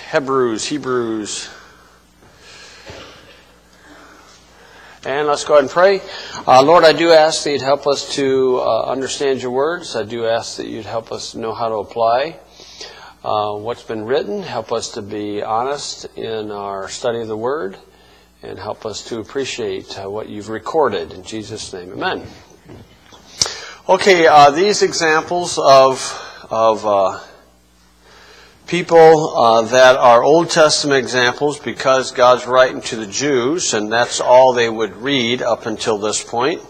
Hebrews. And let's go ahead and pray. Lord, I do ask that you'd help us to understand your words. I do ask that you'd help us know how to apply what's been written. Help us to be honest in our study of the word. And help us to appreciate what you've recorded. In Jesus' name, amen. Okay, these examples of people that are Old Testament examples, because God's writing to the Jews, and that's all they would read up until this point,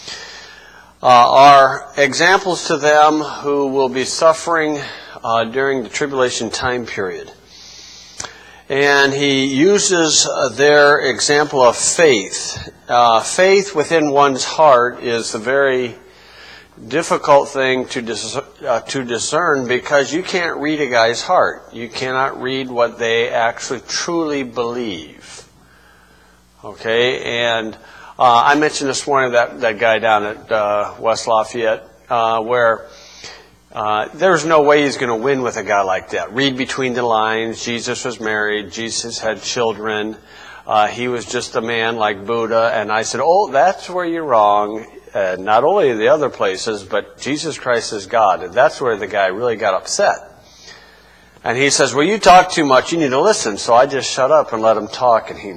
are examples to them who will be suffering during the tribulation time period. And he uses their example of faith. Faith within one's heart is a very difficult thing to discern, because you can't read a guy's heart. You cannot read what they actually truly believe. Okay, and I mentioned this morning that guy down at West Lafayette, where there's no way he's going to win with a guy like that. Read between the lines. Jesus was married. Jesus had children. He was just a man like Buddha. And I said, oh, that's where you're wrong. Not only the other places, but Jesus Christ is God. And that's where the guy really got upset. And he says, well, you talk too much. You need to listen. So I just shut up and let him talk. And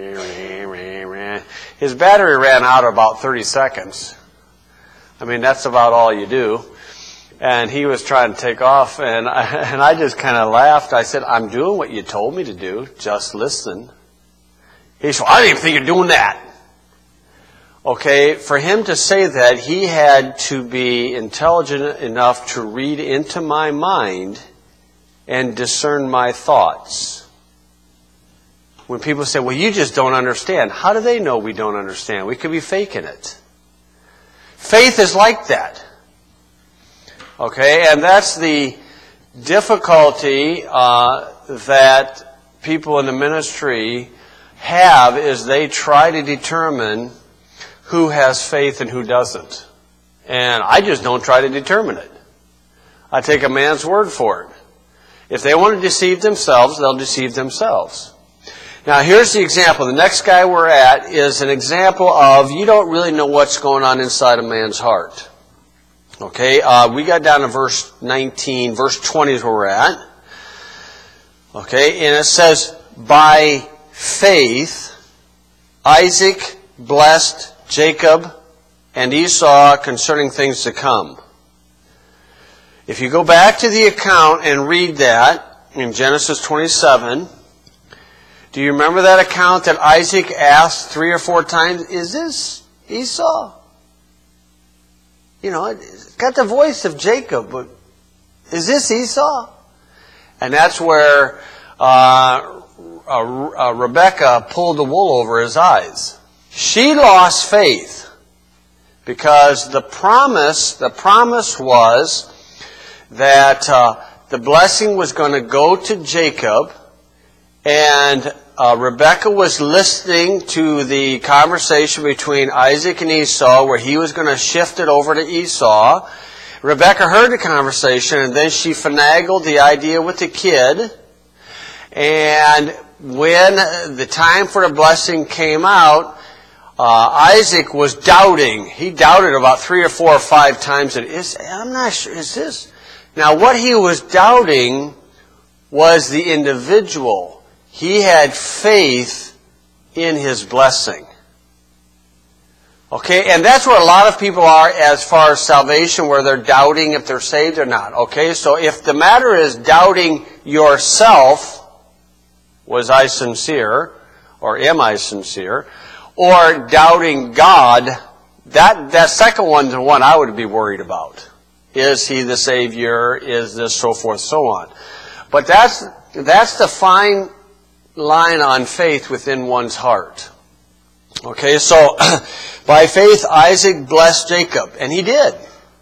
his battery ran out about 30 seconds. I mean, that's about all you do. And he was trying to take off. And I just kind of laughed. I said, I'm doing what you told me to do. Just listen. He said, I didn't even think you're doing that. Okay, for him to say that, he had to be intelligent enough to read into my mind and discern my thoughts. When people say, well, you just don't understand. How do they know we don't understand? We could be faking it. Faith is like that. Okay, and that's the difficulty that people in the ministry have, is they try to determine who has faith and who doesn't. And I just don't try to determine it. I take a man's word for it. If they want to deceive themselves, they'll deceive themselves. Now here's the example. The next guy we're at is an example of you don't really know what's going on inside a man's heart. Okay, we got down to verse 19. Verse 20 is where we're at. Okay, and it says, by faith, Isaac blessed Jacob and Esau concerning things to come. If you go back to the account and read that in Genesis 27, do you remember that account that Isaac asked 3 or 4 times, is this Esau? You know, it's got the voice of Jacob, but is this Esau? And that's where Rebekah pulled the wool over his eyes. She lost faith because the promise was that the blessing was going to go to Jacob, and Rebekah was listening to the conversation between Isaac and Esau, where he was going to shift it over to Esau. Rebekah heard the conversation, and then she finagled the idea with the kid. And when the time for the blessing came out, Isaac was doubting. He doubted about 3 or 4 or 5 times. I'm not sure, is this? Now, what he was doubting was the individual. He had faith in his blessing. Okay, and that's where a lot of people are as far as salvation, where they're doubting if they're saved or not. Okay, so if the matter is doubting yourself, was I sincere, or am I sincere, or doubting God, that second one's the one I would be worried about. Is he the Savior? Is this so forth, so on? But that's the fine line on faith within one's heart. Okay, so by faith Isaac blessed Jacob, and he did.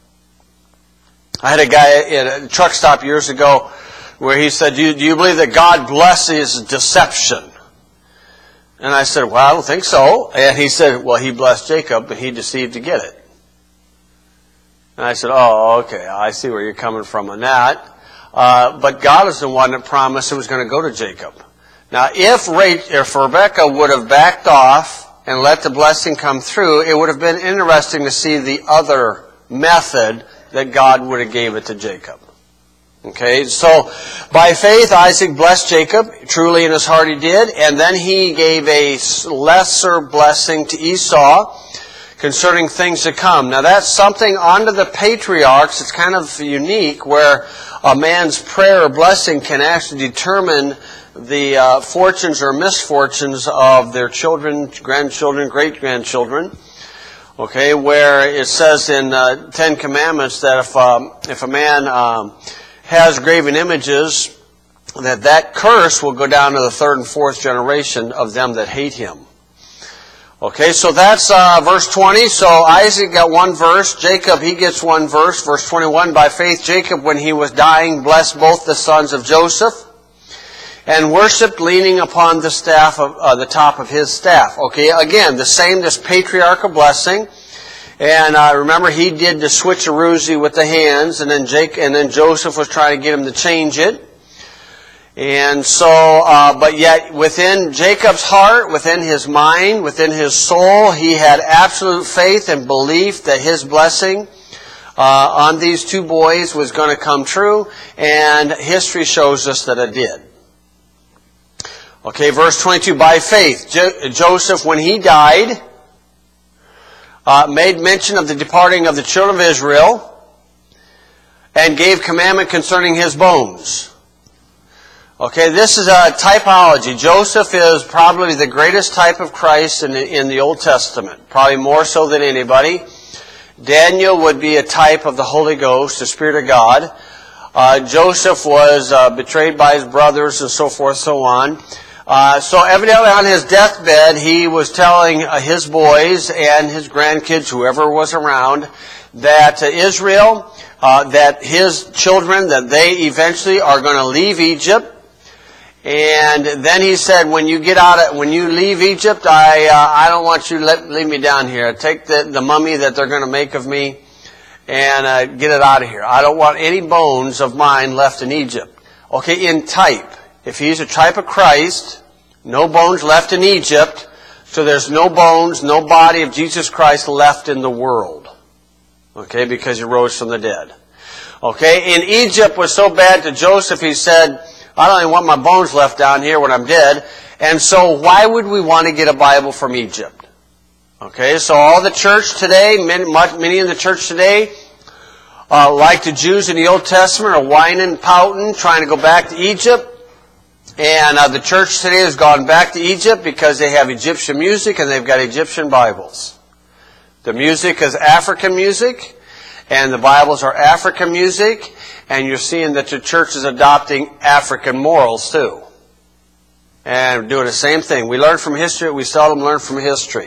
I had a guy at a truck stop years ago where he said, do you believe that God blesses deception? And I said, well, I don't think so. And he said, well, he blessed Jacob, but he deceived to get it. And I said, oh, okay, I see where you're coming from on that. But God is the one that promised it was going to go to Jacob. Now, if Rebekah would have backed off and let the blessing come through, it would have been interesting to see the other method that God would have gave it to Jacob. Okay, so by faith Isaac blessed Jacob, truly in his heart he did, and then he gave a lesser blessing to Esau concerning things to come. Now that's something under the patriarchs, it's kind of unique, where a man's prayer or blessing can actually determine the fortunes or misfortunes of their children, grandchildren, great-grandchildren. Okay, where it says in Ten Commandments that if a man has graven images, that curse will go down to the third and fourth generation of them that hate him. Okay, so that's verse 20. So Isaac got one verse. Jacob, he gets one verse. Verse 21, by faith Jacob, when he was dying, blessed both the sons of Joseph and worshipped leaning upon the staff of the top of his staff. Okay, again, the same, this patriarchal blessing. And remember, he did the switcheroozy with the hands, and then Joseph was trying to get him to change it. And so, but yet within Jacob's heart, within his mind, within his soul, he had absolute faith and belief that his blessing on these two boys was going to come true, and history shows us that it did. Okay, verse 22, by faith, Joseph, when he died, made mention of the departing of the children of Israel and gave commandment concerning his bones. Okay, this is a typology. Joseph is probably the greatest type of Christ in the Old Testament, probably more so than anybody. Daniel would be a type of the Holy Ghost, the Spirit of God. Joseph was betrayed by his brothers and so forth, so on. So evidently on his deathbed, he was telling his boys and his grandkids, whoever was around, that Israel, that his children, that they eventually are going to leave Egypt. And then he said, when you leave Egypt, I don't want you to leave me down here. Take the mummy that they're going to make of me and get it out of here. I don't want any bones of mine left in Egypt. Okay, in type. If he's a type of Christ, no bones left in Egypt, so there's no bones, no body of Jesus Christ left in the world. Okay, because he rose from the dead. Okay, in Egypt was so bad to Joseph, he said, I don't even want my bones left down here when I'm dead. And so why would we want to get a Bible from Egypt? Okay, so all the church today, many in the church today, like the Jews in the Old Testament, are whining, pouting, trying to go back to Egypt. And the church today has gone back to Egypt because they have Egyptian music and they've got Egyptian Bibles. The music is African music, and the Bibles are African music, and you're seeing that the church is adopting African morals too. And doing the same thing. We learn from history, we seldom learn from history.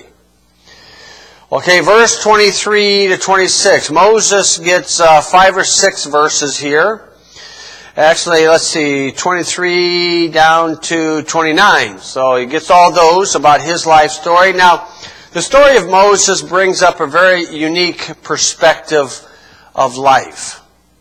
Okay, verse 23 to 26. Moses gets 5 or 6 verses here. Actually, let's see, 23 down to 29. So he gets all those about his life story. Now, the story of Moses brings up a very unique perspective of life.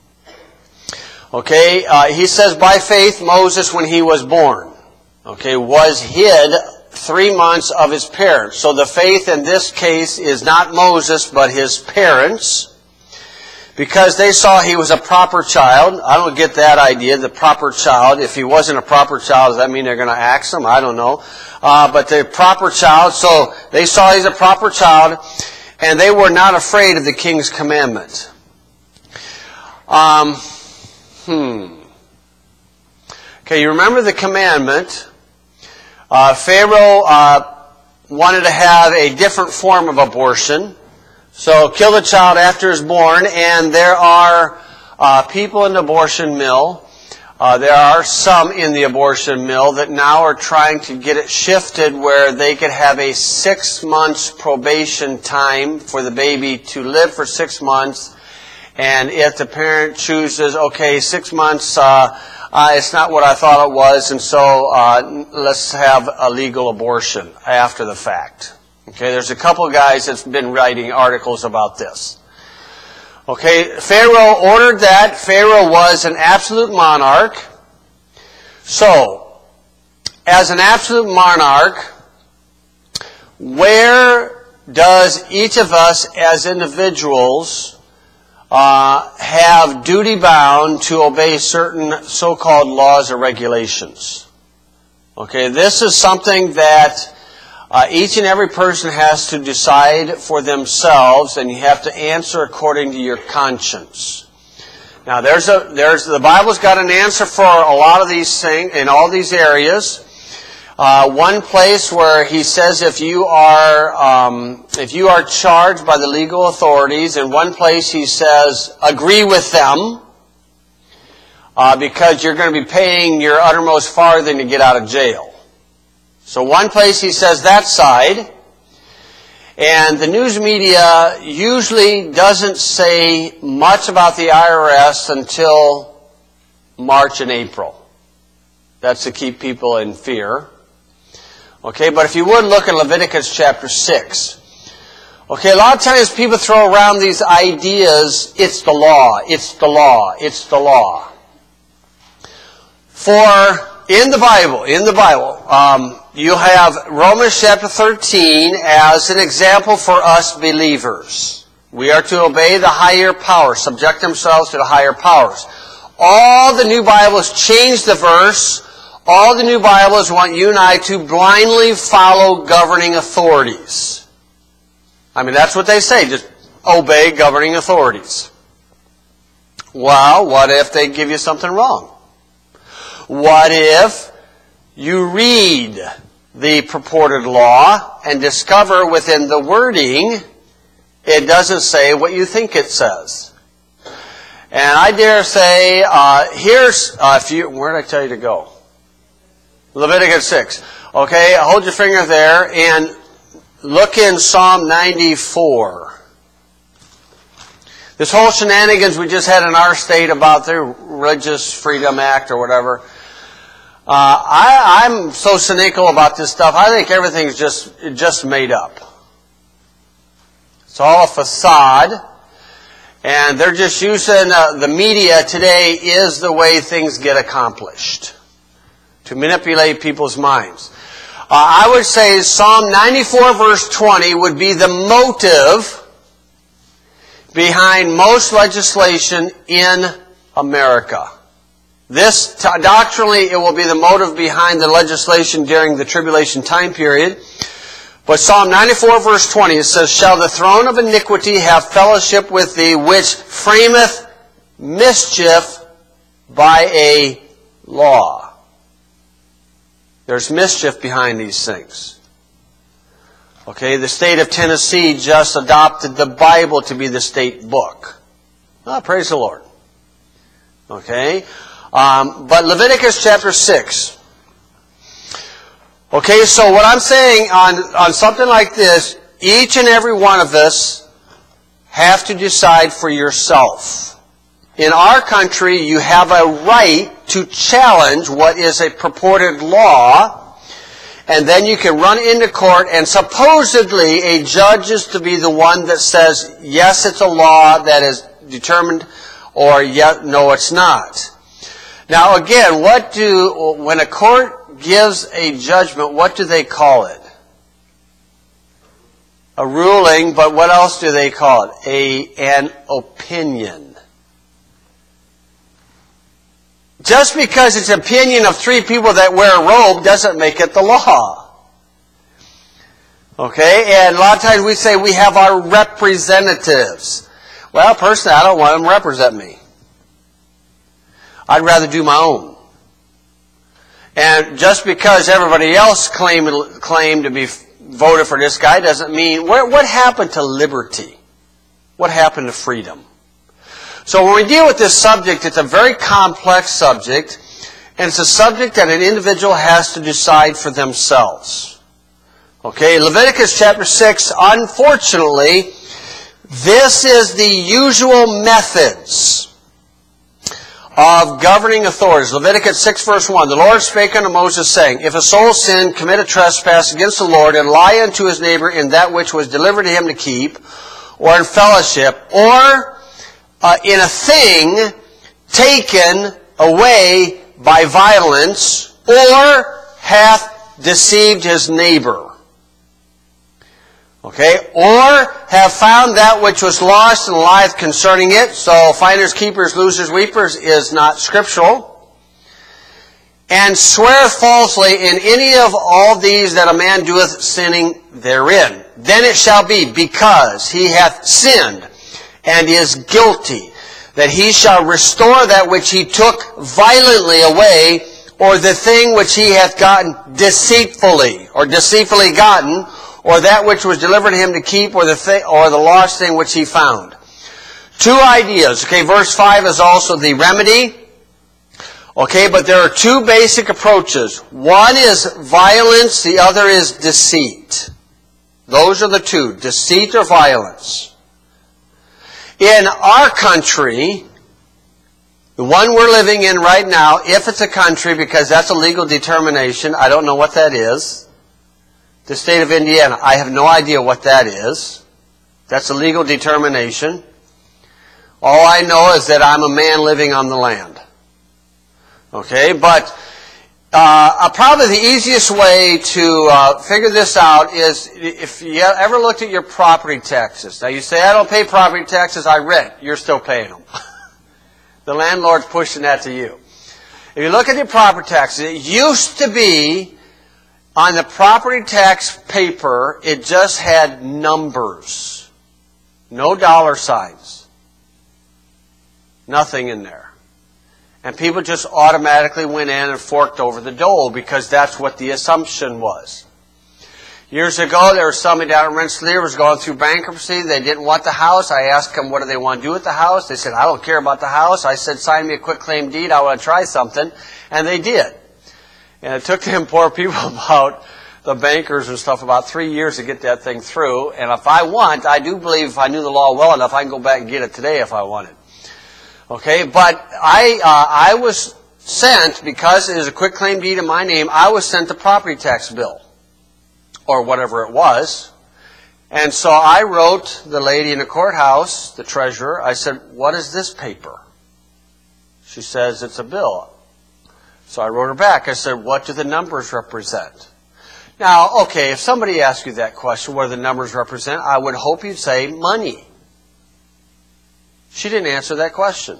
Okay, he says, by faith, Moses, when he was born, okay, was hid 3 months of his parents. So the faith in this case is not Moses, but his parents, because they saw he was a proper child. I don't get that idea, the proper child. If he wasn't a proper child, does that mean they're going to axe him? I don't know. But the proper child, so they saw he's a proper child, and they were not afraid of the king's commandment. Okay, you remember the commandment. Pharaoh wanted to have a different form of abortion. So kill the child after it's born, and there are people in the abortion mill. There are some in the abortion mill that now are trying to get it shifted where they could have a 6 months probation time for the baby to live for 6 months. And if the parent chooses, okay, 6 months, it's not what I thought it was, and so let's have a legal abortion after the fact. Okay, there's a couple of guys that's been writing articles about this. Okay, Pharaoh ordered that. Pharaoh was an absolute monarch. So, as an absolute monarch, where does each of us as individuals have duty bound to obey certain so-called laws or regulations? Okay, this is something that each and every person has to decide for themselves, and you have to answer according to your conscience. Now, the Bible's got an answer for a lot of these things in all these areas. One place where he says if you are charged by the legal authorities, in one place he says agree with them because you're going to be paying your uttermost farthing to get out of jail. So one place he says that side, and the news media usually doesn't say much about the IRS until March and April. That's to keep people in fear. Okay, but if you would look at Leviticus chapter 6. Okay, a lot of times people throw around these ideas, it's the law, it's the law, it's the law. In the Bible, you have Romans chapter 13 as an example for us believers. We are to obey the higher powers, subject themselves to the higher powers. All the new Bibles change the verse. All the new Bibles want you and I to blindly follow governing authorities. I mean, that's what they say, just obey governing authorities. Well, what if they give you something wrong? What if you read the purported law and discover within the wording it doesn't say what you think it says? And I dare say, where did I tell you to go? Leviticus 6. Okay, hold your finger there and look in Psalm 94. This whole shenanigans we just had in our state about the Religious Freedom Act or whatever. I'm so cynical about this stuff. I think everything's just made up. It's all a facade. And they're just using the media today is the way things get accomplished, to manipulate people's minds. I would say Psalm 94 verse 20 would be the motive behind most legislation in America. This, doctrinally, it will be the motive behind the legislation during the tribulation time period. But Psalm 94 verse 20, it says, "Shall the throne of iniquity have fellowship with thee, which frameth mischief by a law?" There's mischief behind these things. Okay, the state of Tennessee just adopted the Bible to be the state book. Oh, praise the Lord. Okay, but Leviticus chapter 6. Okay, so what I'm saying on something like this, each and every one of us have to decide for yourself. In our country, you have a right to challenge what is a purported law, and then you can run into court, and supposedly a judge is to be the one that says, yes, it's a law that is determined, or no, it's not. Now again, when a court gives a judgment, what do they call it? A ruling, but what else do they call it? An opinion. Just because it's an opinion of three people that wear a robe doesn't make it the law. Okay, and a lot of times we say we have our representatives. Well, personally, I don't want them to represent me. I'd rather do my own. And just because everybody else claimed to be voted for this guy doesn't mean... What happened to liberty? What happened to freedom? So when we deal with this subject, it's a very complex subject, and it's a subject that an individual has to decide for themselves. Okay, Leviticus chapter 6, unfortunately, this is the usual methods of governing authorities. Leviticus 6 verse 1. "The Lord spake unto Moses, saying, If a soul sin, commit a trespass against the Lord, and lie unto his neighbor in that which was delivered to him to keep, or in fellowship, or in a thing taken away by violence, or hath deceived his neighbor. Okay, or have found that which was lost and lieth concerning it. So finders, keepers, losers, weepers is not scriptural. And swear falsely in any of all these that a man doeth, sinning therein. Then it shall be, because he hath sinned and is guilty, that he shall restore that which he took violently away, or the thing which he hath gotten deceitfully, or deceitfully gotten, or that which was delivered to him to keep, or the lost thing which he found. Two ideas. Okay, verse 5 is also the remedy. Okay, but there are two basic approaches. One is violence, the other is deceit. Those are the two, deceit or violence. In our country, the one we're living in right now, if it's a country, because that's a legal determination, I don't know what that is. The state of Indiana, I have no idea what that is. That's a legal determination. All I know is that I'm a man living on the land. Okay, but probably the easiest way to figure this out is if you ever looked at your property taxes. Now you say, I don't pay property taxes, I rent. You're still paying them. The landlord's pushing that to you. If you look at your property taxes, it used to be on the property tax paper, it just had numbers. No dollar signs. Nothing in there. And people just automatically went in and forked over the dole because that's what the assumption was. Years ago, there was somebody down in Rensselaer was going through bankruptcy. They didn't want the house. I asked them, what do they want to do with the house? They said, I don't care about the house. I said, sign me a quitclaim deed. I want to try something. And they did. And it took them poor people about the bankers and stuff about 3 years to get that thing through. And if I want, I do believe if I knew the law well enough, I can go back and get it today if I wanted. Okay, but I was sent, because it is a quitclaim deed in my name, I was sent the property tax bill, or whatever it was. And so I wrote the lady in the courthouse, the treasurer, I said, what is this paper? She says, it's a bill. So I wrote her back. I said, what do the numbers represent? Now, okay, if somebody asked you that question, what do the numbers represent, I would hope you'd say money. She didn't answer that question.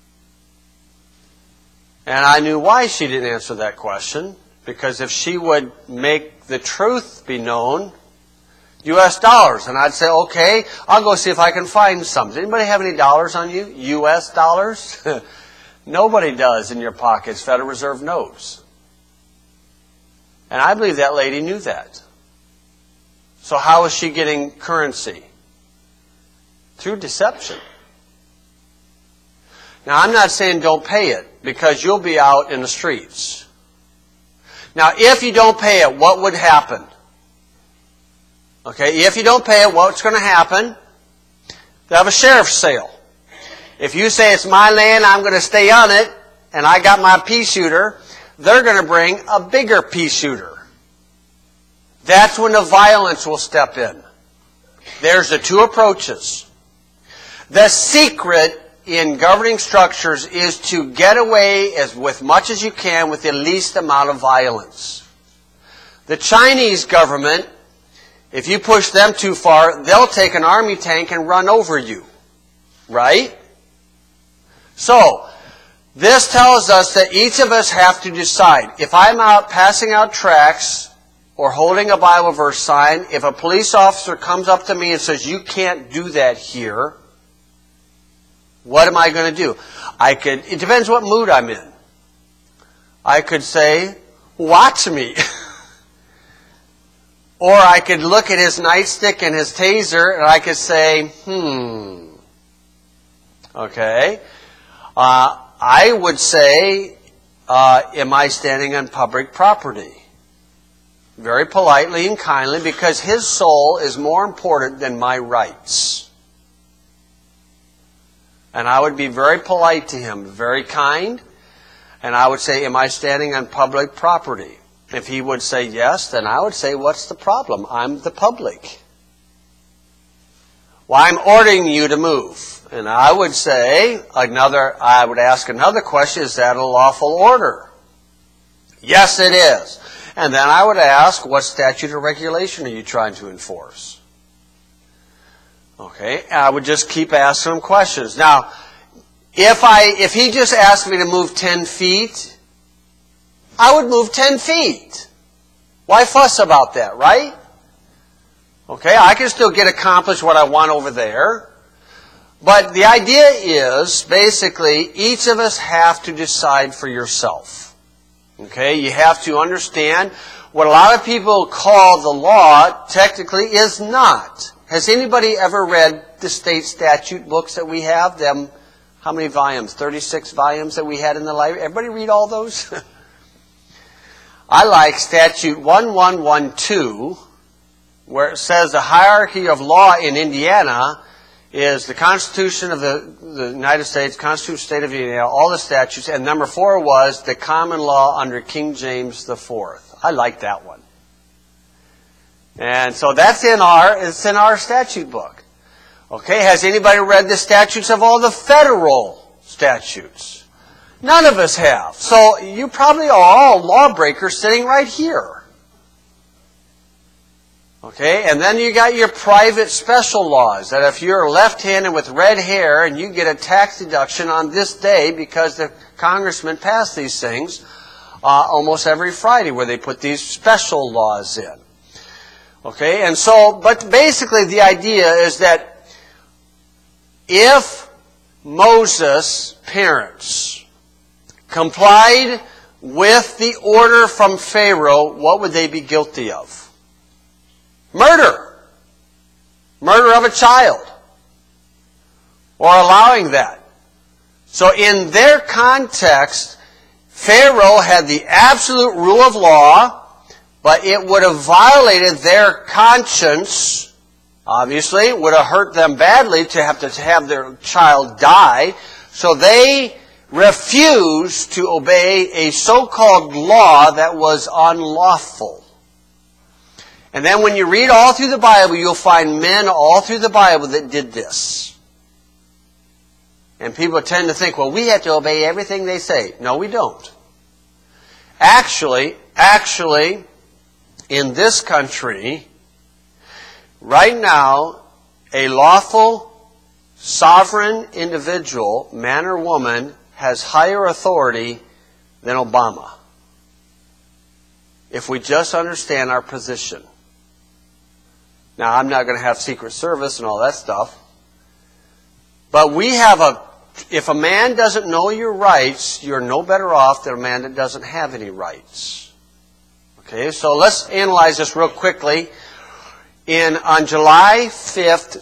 And I knew why she didn't answer that question, because if she would make the truth be known, U.S. dollars, and I'd say, okay, I'll go see if I can find some. Does anybody have any dollars on you? U.S. dollars? Nobody does in your pockets. Federal Reserve notes. And I believe that lady knew that. So how is she getting currency? Through deception. Now, I'm not saying don't pay it, because you'll be out in the streets. Now, if you don't pay it, what would happen? Okay, if you don't pay it, what's going to happen? They'll have a sheriff's sale. If you say it's my land, I'm going to stay on it, and I got my pea shooter, they're going to bring a bigger pea shooter. That's when the violence will step in. There's the two approaches. The secret in governing structures is to get away with much as you can with the least amount of violence. The Chinese government, if you push them too far, they'll take an army tank and run over you. Right? So, this tells us that each of us have to decide. If I'm out passing out tracts or holding a Bible verse sign, if a police officer comes up to me and says, you can't do that here, what am I going to do? It depends what mood I'm in. I could say, watch me. Or I could look at his nightstick and his taser and I could say, okay. I would say, am I standing on public property? Very politely and kindly, because his soul is more important than my rights. And I would be very polite to him, very kind, and I would say, am I standing on public property? If he would say yes, then I would say, what's the problem? I'm the public. Well, I'm ordering you to move. And I would say, I would ask another question, is that a lawful order? Yes, it is. And then I would ask, what statute or regulation are you trying to enforce? Okay, and I would just keep asking him questions. Now, if he just asked me to move 10 feet, I would move 10 feet. Why fuss about that, right? Okay, I can still get accomplished what I want over there. But the idea is, basically, each of us have to decide for yourself. Okay, you have to understand what a lot of people call the law technically is not. Has anybody ever read the state statute books that we have? Them, how many volumes? 36 volumes that we had in the library. Everybody read all those? I like statute 1112, where it says the hierarchy of law in Indiana is the Constitution of the United States, Constitution of the State of Indiana, all the statutes, and number 4 was the common law under King James IV. I like that one. And so that's it's in our statute book. Okay, has anybody read the statutes of all the federal statutes? None of us have. So you probably are all lawbreakers sitting right here. Okay, and then you got your private special laws that if you're left-handed with red hair and you get a tax deduction on this day because the congressman passed these things almost every Friday where they put these special laws in. Okay, and so, but basically the idea is that if Moses' parents complied with the order from Pharaoh, what would they be guilty of? Murder. Murder of a child. Or allowing that. So in their context, Pharaoh had the absolute rule of law, but it would have violated their conscience. Obviously, it would have hurt them badly to have their child die. So they refused to obey a so-called law that was unlawful. And then when you read all through the Bible, you'll find men all through the Bible that did this. And people tend to think, well, we have to obey everything they say. No, we don't. Actually, in this country, right now, a lawful, sovereign individual, man or woman, has higher authority than Obama. If we just understand our position. Now, I'm not going to have Secret Service and all that stuff. But we have if a man doesn't know your rights, you're no better off than a man that doesn't have any rights. Okay, so let's analyze this real quickly. On July 5th,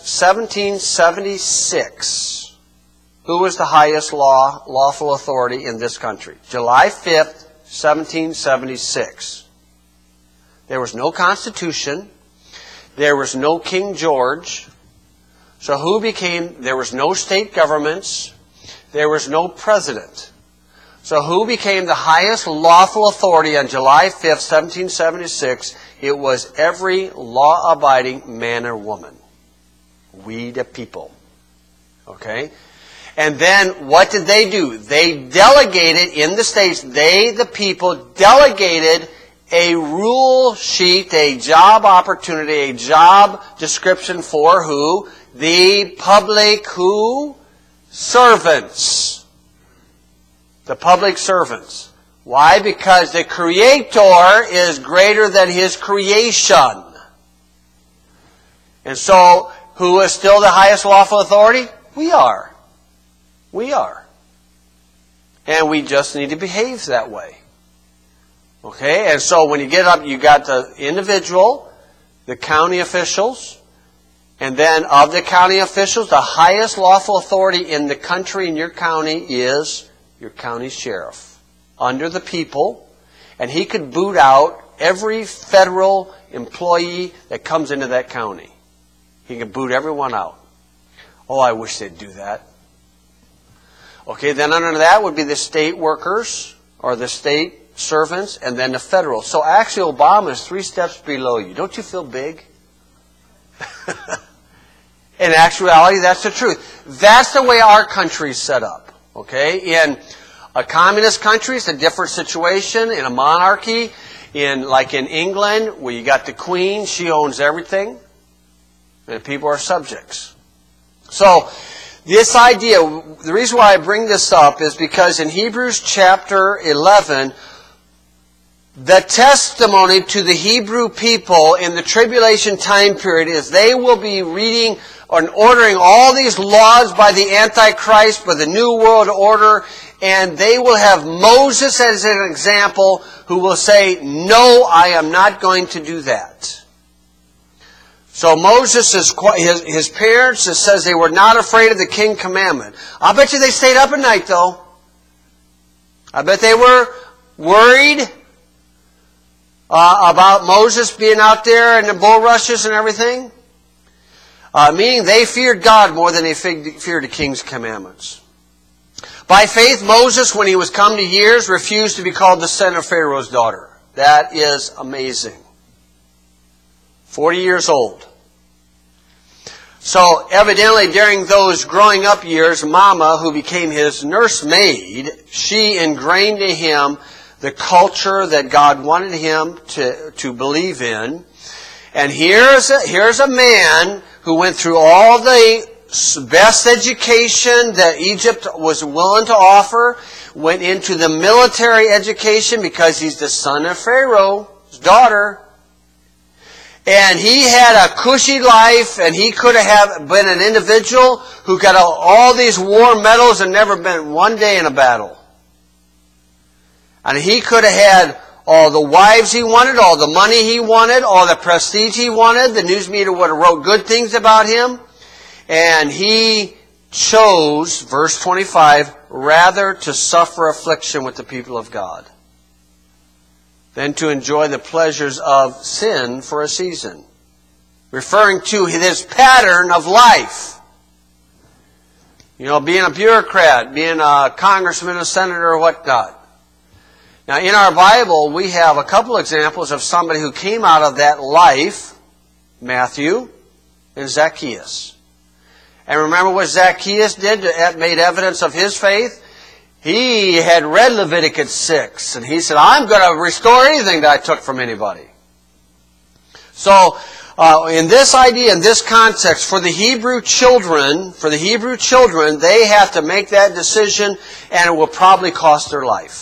1776, who was the highest lawful authority in this country? July 5th, 1776. There was no Constitution. There was no King George. So there was no state governments. There was no president. So who became the highest lawful authority on July 5th, 1776? It was every law-abiding man or woman. We the people. Okay? And then what did they do? They delegated in the states, the people, delegated a rule sheet, a job opportunity, a job description for who? The public who? Servants. The public servants. Why? Because the Creator is greater than His creation. And so, who is still the highest lawful authority? We are. We are. And we just need to behave that way. Okay, and so when you get up, you got the individual, the county officials, and then of the county officials, the highest lawful authority in the country in your county is your county sheriff, under the people, and he could boot out every federal employee that comes into that county. He can boot everyone out. Oh, I wish they'd do that. Okay, then under that would be the state workers, or the state servants, and then the federal. So actually Obama is 3 steps below you. Don't you feel big? In actuality, that's the truth. That's the way our country's set up. Okay? In a communist country, it's a different situation. In a monarchy, like in England, where you got the Queen, she owns everything, and people are subjects. So, this idea, the reason why I bring this up is because in Hebrews chapter 11, the testimony to the Hebrew people in the tribulation time period is they will be reading and ordering all these laws by the Antichrist, by the New World Order, and they will have Moses as an example who will say, no, I am not going to do that. So Moses, his parents, it says they were not afraid of the King Commandment. I bet you they stayed up at night, though. I bet they were worried about Moses being out there in the bulrushes and everything. Meaning they feared God more than they feared the King's commandments. By faith, Moses, when he was come to years, refused to be called the son of Pharaoh's daughter. That is amazing. 40 years old. So, evidently, during those growing up years, Mama, who became his nursemaid, she ingrained in him the culture that God wanted him to believe in. And here's a man who went through all the best education that Egypt was willing to offer, went into the military education because he's the son of Pharaoh's daughter. And he had a cushy life, and he could have been an individual who got all these war medals and never been one day in a battle. And he could have had all the wives he wanted, all the money he wanted, all the prestige he wanted. The news media would have wrote good things about him. And he chose, verse 25, rather to suffer affliction with the people of God than to enjoy the pleasures of sin for a season. Referring to his pattern of life. You know, being a bureaucrat, being a congressman, a senator, or whatnot. Now, in our Bible, we have a couple examples of somebody who came out of that life, Matthew and Zacchaeus. And remember what Zacchaeus did that made evidence of his faith? He had read Leviticus 6, and he said, I'm going to restore anything that I took from anybody. So, in this idea, in this context, for the Hebrew children, they have to make that decision, and it will probably cost their life.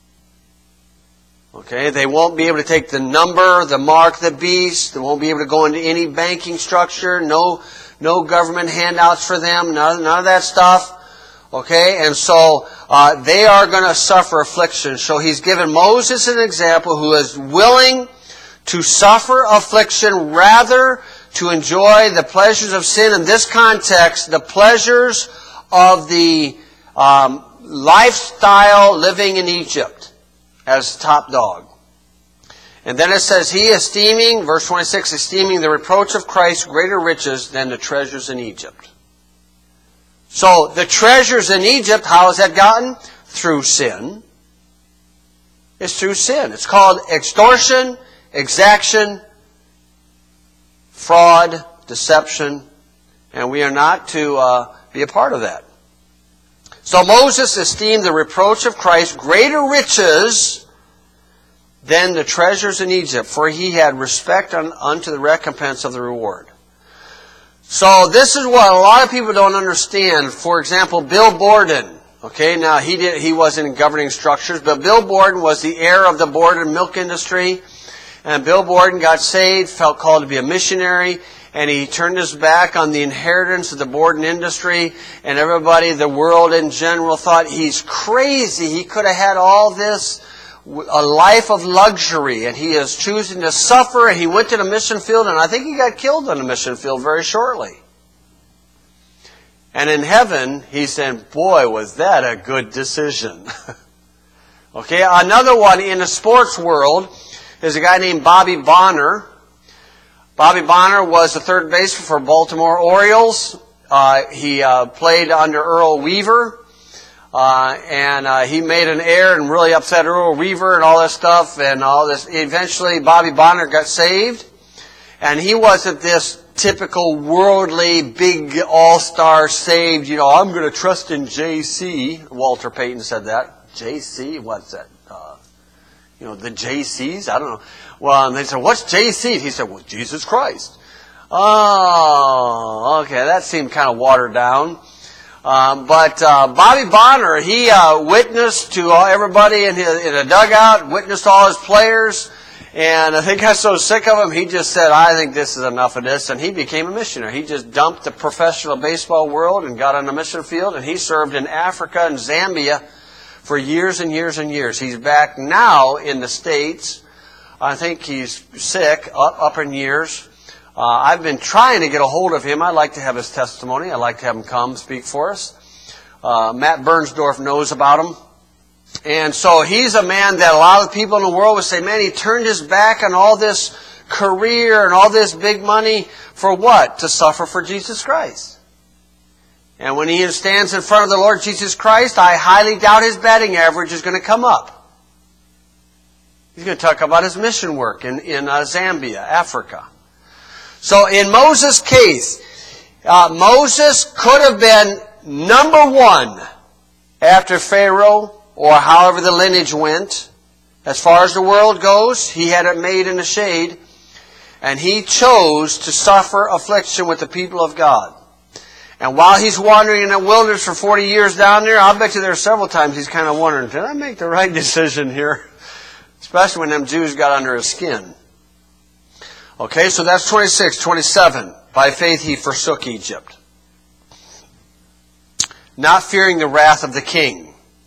Okay, they won't be able to take the number, the mark, the beast. They won't be able to go into any banking structure. No government handouts for them. None of that stuff. Okay, and so they are going to suffer affliction. So he's given Moses an example who is willing to suffer affliction rather to enjoy the pleasures of sin. In this context, the pleasures of the lifestyle living in Egypt as top dog. And then it says, he esteeming, verse 26, esteeming the reproach of Christ greater riches than the treasures in Egypt. So, the treasures in Egypt, how is that gotten? Through sin. It's through sin. It's called extortion, exaction, fraud, deception, and we are not to be a part of that. So Moses esteemed the reproach of Christ greater riches than the treasures in Egypt, for he had respect unto the recompense of the reward. So this is what a lot of people don't understand. For example, Bill Borden. Okay, now he wasn't in governing structures, but Bill Borden was the heir of the Borden milk industry. And Bill Borden got saved, felt called to be a missionary, and he turned his back on the inheritance of the Borden industry, and everybody, the world in general, thought he's crazy. He could have had all this, a life of luxury, and he is choosing to suffer, and he went to the mission field, and I think he got killed on the mission field very shortly. And in heaven, he said, boy, was that a good decision. Okay, another one in the sports world is a guy named Bobby Bonner. Bobby Bonner was the third baseman for Baltimore Orioles. He played under Earl Weaver. And he made an error and really upset Earl Weaver and all this stuff and all this. Eventually, Bobby Bonner got saved. And he wasn't this typical worldly, big, all-star saved, I'm going to trust in JC. Walter Payton said that. JC? What's that? The JCs? I don't know. Well, and they said, what's JC? He said, well, Jesus Christ. Oh, okay, that seemed kind of watered down. But Bobby Bonner, he witnessed to everybody in a dugout, witnessed all his players, and I think I got so sick of him, he just said, I think this is enough of this, and he became a missionary. He just dumped the professional baseball world and got on the mission field, and he served in Africa and Zambia for years and years and years. He's back now in the States. I think he's sick, up in years. I've been trying to get a hold of him. I'd like to have his testimony. I'd like to have him come speak for us. Matt Bernsdorf knows about him. And so he's a man that a lot of people in the world would say, man, he turned his back on all this career and all this big money for what? To suffer for Jesus Christ. And when he stands in front of the Lord Jesus Christ, I highly doubt his batting average is going to come up. He's going to talk about his mission work in Zambia, Africa. So in Moses' case, Moses could have been number one after Pharaoh, or however the lineage went. As far as the world goes, he had it made in the shade, and he chose to suffer affliction with the people of God. And while he's wandering in the wilderness for 40 years down there, I'll bet you there are several times he's kind of wondering, did I make the right decision here? Especially when them Jews got under his skin. Okay, so that's 26. 27. By faith he forsook Egypt, not fearing the wrath of the king.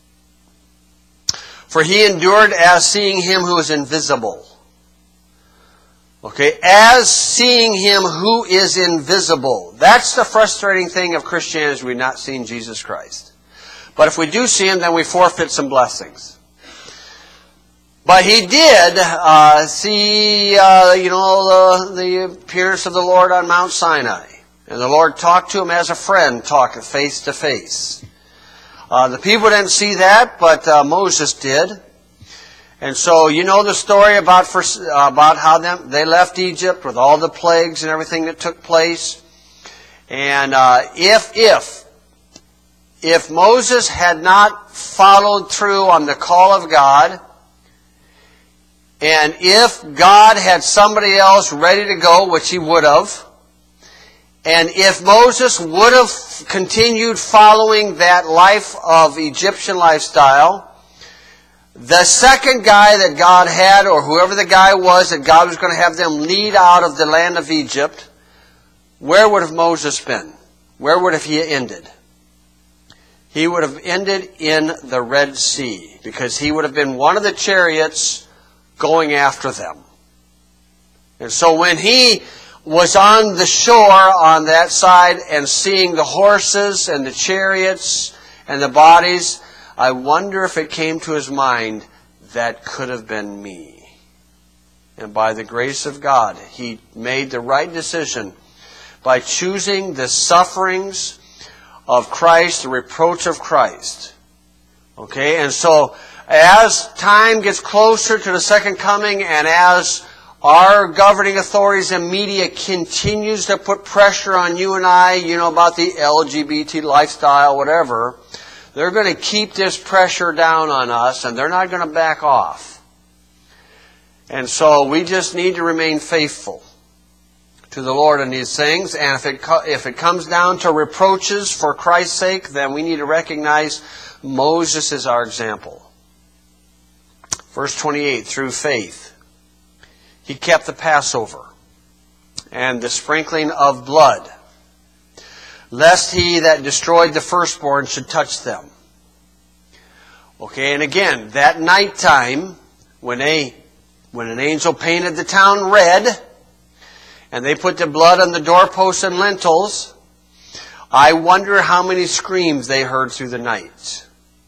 For he endured as seeing him who is invisible. Okay, as seeing him who is invisible. That's the frustrating thing of Christianity, we've not seen Jesus Christ. But if we do see him, then we forfeit some blessings. But he did see, the appearance of the Lord on Mount Sinai. And the Lord talked to him as a friend, talked face to face. The people didn't see that, but Moses did. And so you know the story about how they left Egypt with all the plagues and everything that took place. And if Moses had not followed through on the call of God, and if God had somebody else ready to go, which he would have, and if Moses would have continued following that life of Egyptian lifestyle, the second guy that God had, or whoever the guy was that God was going to have them lead out of the land of Egypt, where would have Moses been? Where would have he ended? He would have ended in the Red Sea, because he would have been one of the chariots going after them. And so when he was on the shore on that side and seeing the horses and the chariots and the bodies, I wonder if it came to his mind, that could have been me. And by the grace of God, he made the right decision by choosing the sufferings of Christ, the reproach of Christ. Okay, and so as time gets closer to the second coming, and as our governing authorities and media continues to put pressure on you and I, about the LGBT lifestyle, whatever, they're going to keep this pressure down on us, and they're not going to back off. And so we just need to remain faithful to the Lord in these things. And if it comes down to reproaches for Christ's sake, then we need to recognize Moses is our example. Verse 28, through faith, he kept the Passover and the sprinkling of blood, lest he that destroyed the firstborn should touch them. Okay, and again, that nighttime, when an angel painted the town red, and they put the blood on the doorposts and lintels, I wonder how many screams they heard through the night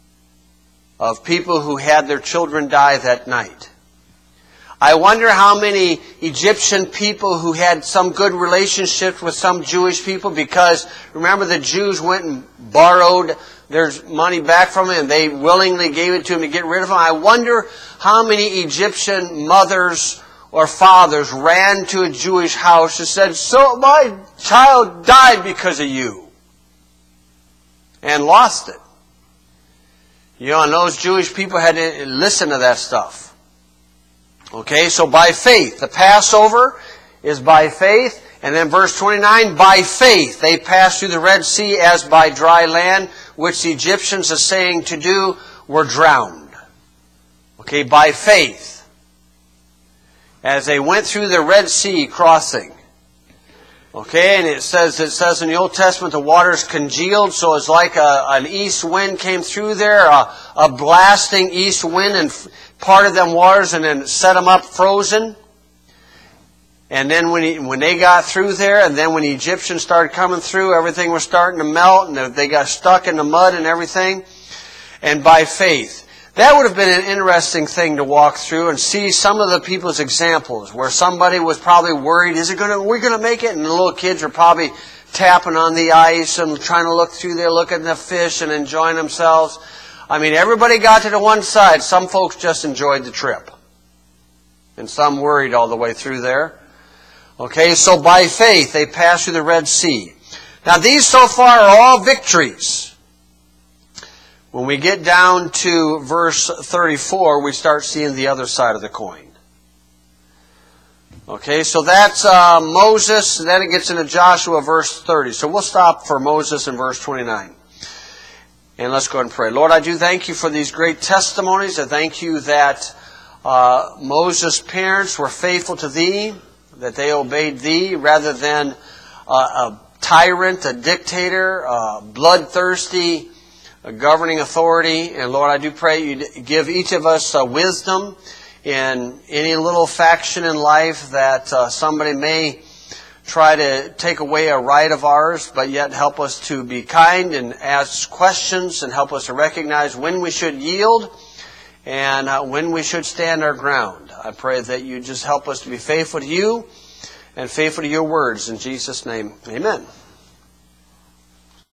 of people who had their children die that night. I wonder how many Egyptian people who had some good relationships with some Jewish people, because remember the Jews went and borrowed their money back from them and they willingly gave it to them to get rid of them. I wonder how many Egyptian mothers or fathers ran to a Jewish house and said, "So my child died because of you," and lost it. You know, and those Jewish people had to listen to that stuff. Okay, so by faith. The Passover is by faith. And then verse 29, by faith they passed through the Red Sea as by dry land, which the Egyptians, essaying to do, were drowned. Okay, by faith. As they went through the Red Sea crossing. Okay, and it says in the Old Testament the waters congealed, so it's like an east wind came through there, a blasting east wind, and parted them waters and then set them up frozen. And then when they got through there, and then when the Egyptians started coming through, everything was starting to melt, and they got stuck in the mud and everything. And by faith. That would have been an interesting thing to walk through and see some of the people's examples, where somebody was probably worried, we're going to make it? And the little kids were probably tapping on the ice and trying to look through there, looking at the fish and enjoying themselves. I mean, everybody got to the one side. Some folks just enjoyed the trip. And some worried all the way through there. Okay, so by faith they passed through the Red Sea. Now these so far are all victories. When we get down to verse 34, we start seeing the other side of the coin. Okay, so that's Moses, and then it gets into Joshua, verse 30. So we'll stop for Moses in verse 29. And let's go ahead and pray. Lord, I do thank you for these great testimonies. I thank you that Moses' parents were faithful to thee, that they obeyed thee rather than a tyrant, a dictator, a bloodthirsty governing authority. And Lord, I do pray you give each of us wisdom in any little faction in life that somebody may try to take away a right of ours, but yet help us to be kind and ask questions and help us to recognize when we should yield and when we should stand our ground. I pray that you just help us to be faithful to you and faithful to your words. In Jesus' name, amen.